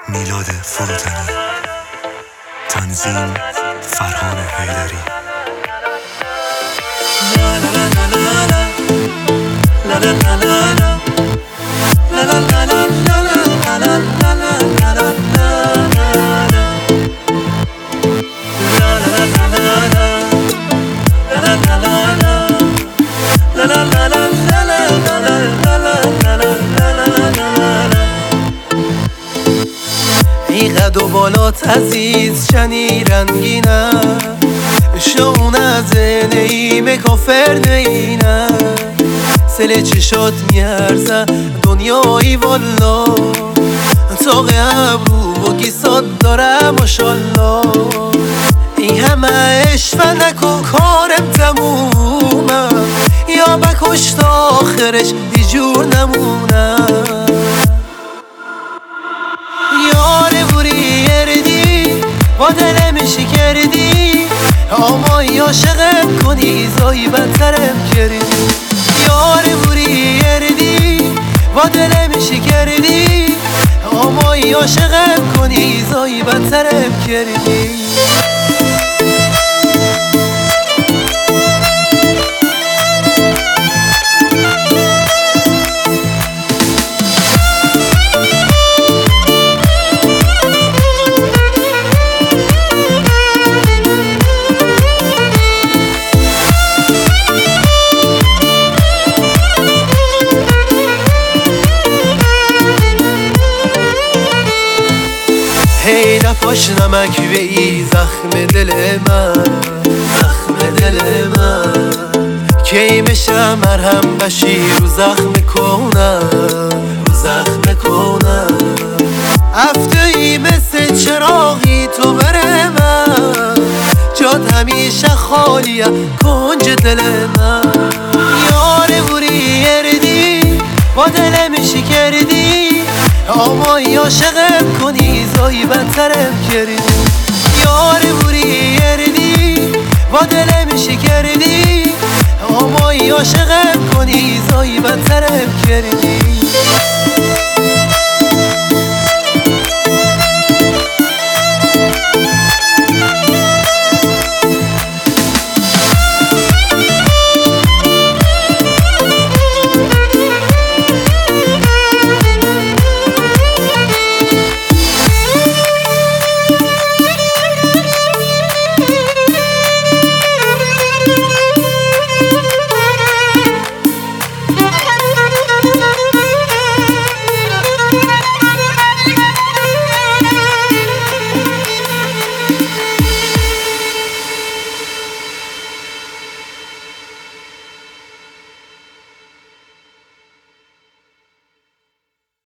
میلاد فروتنی، تنظیم فرهان حیدری. قد و بالات عزیز چنی رنگینه، شون از نیم کافر نینه، سل چشات میارزه دنیایی والا، تاق ابرو و گیسات داره ماشالله. این همه عشق نکن کارم تمومه، یا بکش تا آخرش دیجور نمونه. با دلم شکردی، آمای عاشقم کنی زایی بدترم کردی. یار بوری اردی، با دلم شکردی، آمای عاشقم کنی زایی بدترم کردی. هی نپاش نمک وی زخم دل من، زخم دل من کی میشه مرهم بشی رو زخم کنم، رو زخم کنم. هفته‌ای مثل چراغی تو بره من، جاد همیشه خالیه کنج دل من. یار بوری اردی، با دلم شکردی، آمای عاشقم کنی زایی بدترم کردی. یار بوری اردی، با دلم شکردی، آمای عاشقم کنی زایی بدترم کردی.